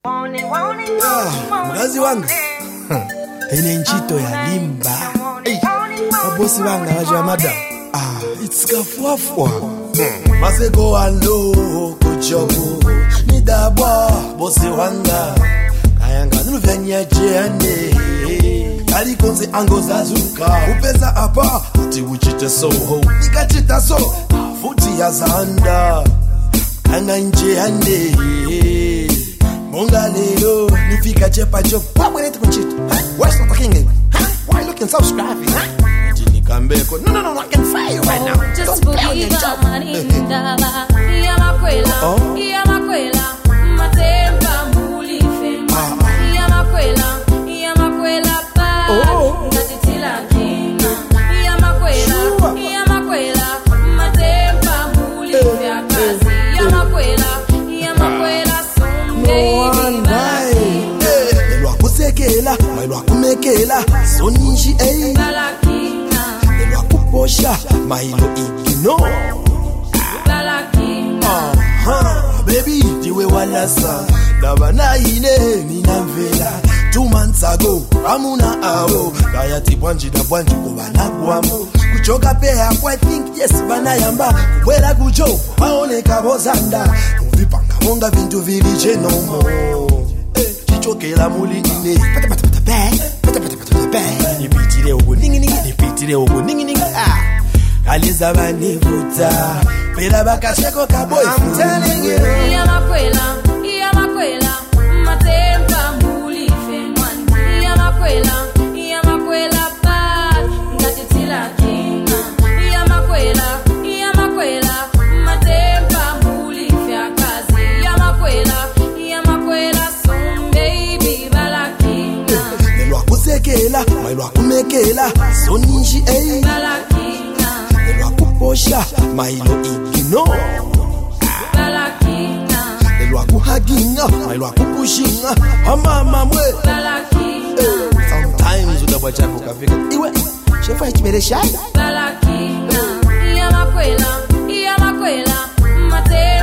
Mkazi wangu ine nchito ya limba. Mabosi wanga wajwa madam. It's kafuafua. Maseko alo kuchobu nidabwa bosi wanga kayanga nuluvenya jeane kali konse ango zazuka upeza apa ati uchite soho nikachita so futi ya zanda kanga njeane monga lelo nifika chepa chop wabwete kunchito what's not talking why looking so scrappy Kambeko. No, I can fire you right now. Just believe Marindaba. Yamakwela, Matemba Mulife. Yamakwela, pa. Natitila Kinga. Yamakwela, Matemba Mulife. Yamakwela, Sunday. Elwa kusekela, mailwa kumekela, soninji Posha, mailo igino. Baby, diwe walasa. Dabana ine, minamvela. 2 months ago, ramuna awo. Kaya tibwanji na bwanji kubana guamo. Kuchoka pea, I think yes, banayamba. Kuwela kujo, maone kabozanda. Kuvipanga monga vintu viliche no mo. Chichokela muli ine. Nipitire ugu ningi Kaliza banivuta Pera bakasheko kaboy I'm telling you Yamakwela Matemba Mulife Yamakwela pa Natitila Kinga Yamakwela Matemba Mulife akazi Yamakwela some baby balakinga Nelwa kusekela mailwa kumekela soninji balakinga Nelwa kuposha mailo igino balakinga Nelwa kuhaginga mailwa kupushinga Mama mwe balakinga Sometimes udabwa chako kafika Iwe shefa ichimere shai balakinga Yamakwela Matemba